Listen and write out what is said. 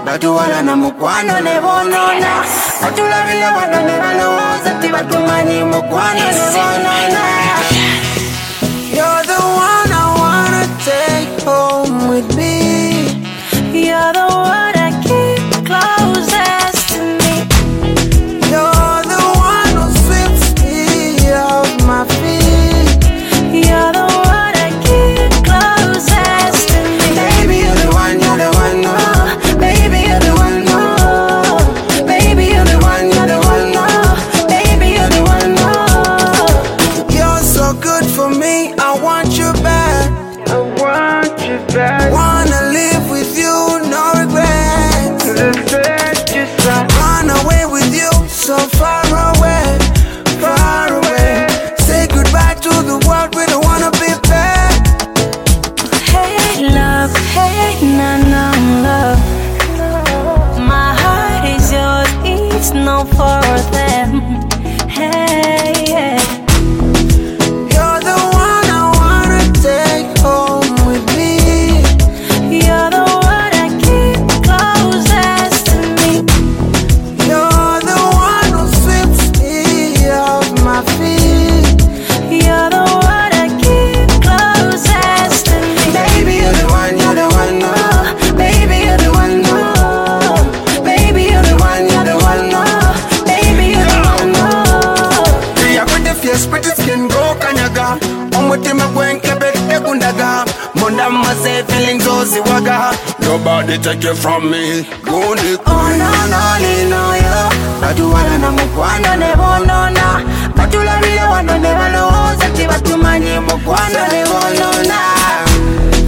batuwala na mukwano ne bonona batulabile wano ne balowooza tibatumanyi mukwano ne bonona. You're the one I wanna take home with me. You're the one I keep closest to me. You're the one who sweeps me off my feet. You're the one I keep closest to me. Baby, you're the one, oh. Baby, you're the one, oh. Baby, you're the one, oh. Baby, you're the one, oh. You're so good for me, I want you back. I want you back. Wanna live with you, no regrets. Run away with you, so far away, far away. Say goodbye to the world, we don't wanna be back. Hey love, hey na love. My heart is yours, it's not for them. Hey, yeah. You're the one I wanna take home with me. You're the one I keep closest to me. You're the one who sweeps me off my feet. You're the one I keep closest to me. Baby, you're the one, oh. Baby, you're the one, oh. Baby, you're the one, oh. Baby, you're the one, oh. Yeah, with the fierce pretty skin go kanyaga. Omutima gwenke bete kundaga. Monda mase feelings oziwaga. Nobody take it from me. Gundi Oh no, no, yo. Batuwala na mukwano ne bonona batulabile wano ne balowooza tibatumanyi mukwano ne bonona.